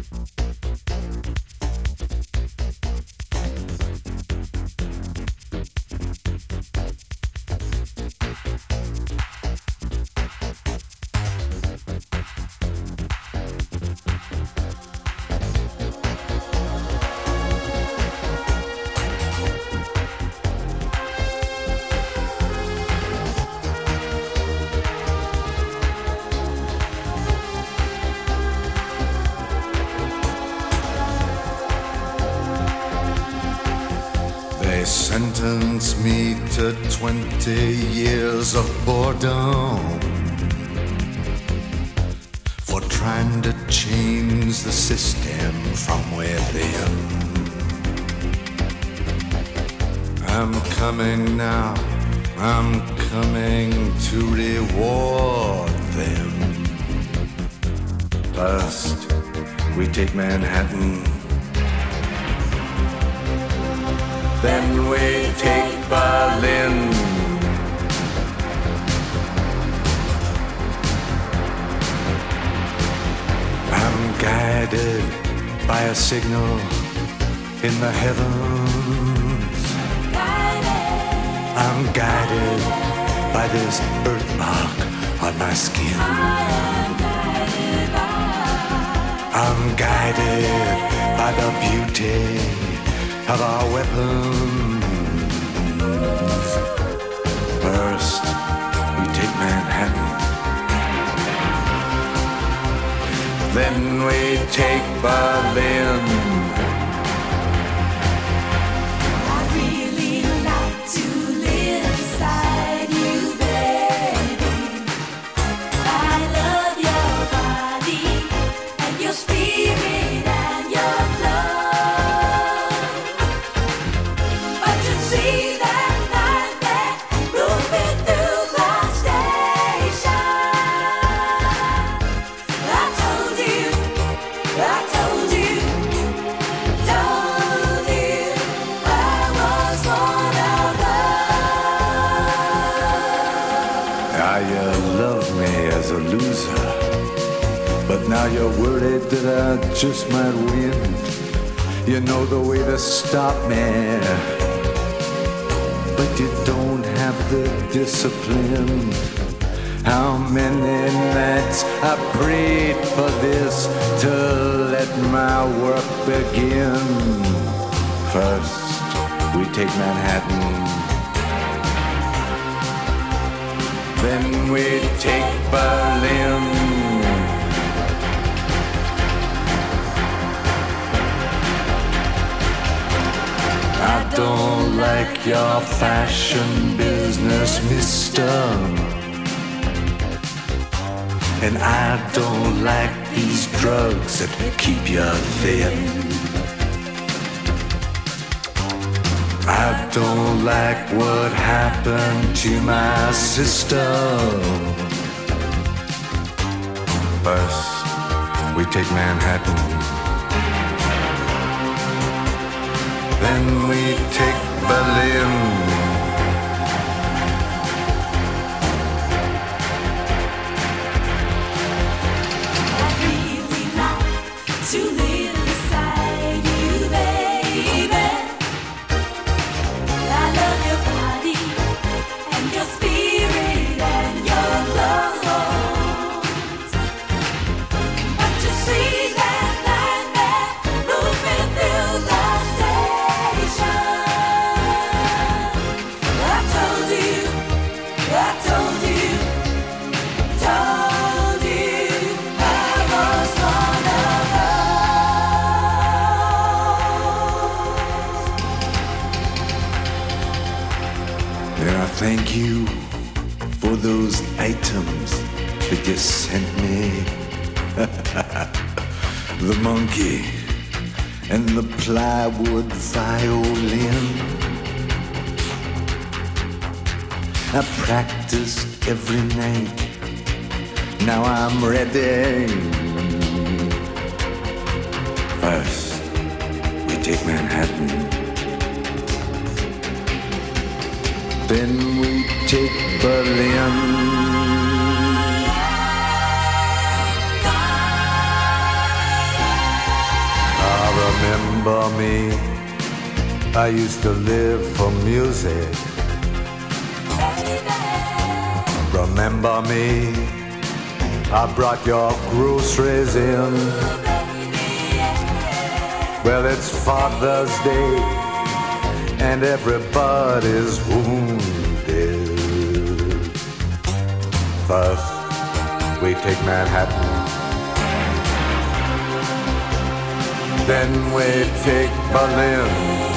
They sentenced me to 20 years of boredom for trying to change the system from within. I'm coming now, I'm coming to reward them. First, we take Manhattan. Then we take Berlin. I'm guided by a signal in the heavens. I'm guided by this birthmark on my skin. I'm guided by the beauty of our weapons. First, we take Manhattan. Then we take Berlin. I really like to live inside you, baby. I love your body and your spirit and your love. But you see that night there moving through the station. I told you I was one of us. Now you love me as a loser, but now you're worried that I just might win. You know the way to stop me, but you don't have the discipline. How many nights I prayed for this to let my work begin. First, we take Manhattan. Then we take Berlin. I don't like your fashion business, mister. And I don't like these drugs that keep you thin. I don't like what happened to my sister. First, we take Manhattan. Then we take Berlin. To live beside you, baby. I love your body and your spirit and your clothes. But you see that night there moving through the station. I told you I was one of I thank you for those items that you sent me. The monkey and the plywood violin. I practiced every night. Now I'm ready. First, we take Manhattan. Then we take Berlin. Remember me? I used to live for music. Remember me? I brought your groceries in. Well, it's Father's Day and everybody's wounded. First, we take Manhattan. Then we take Berlin.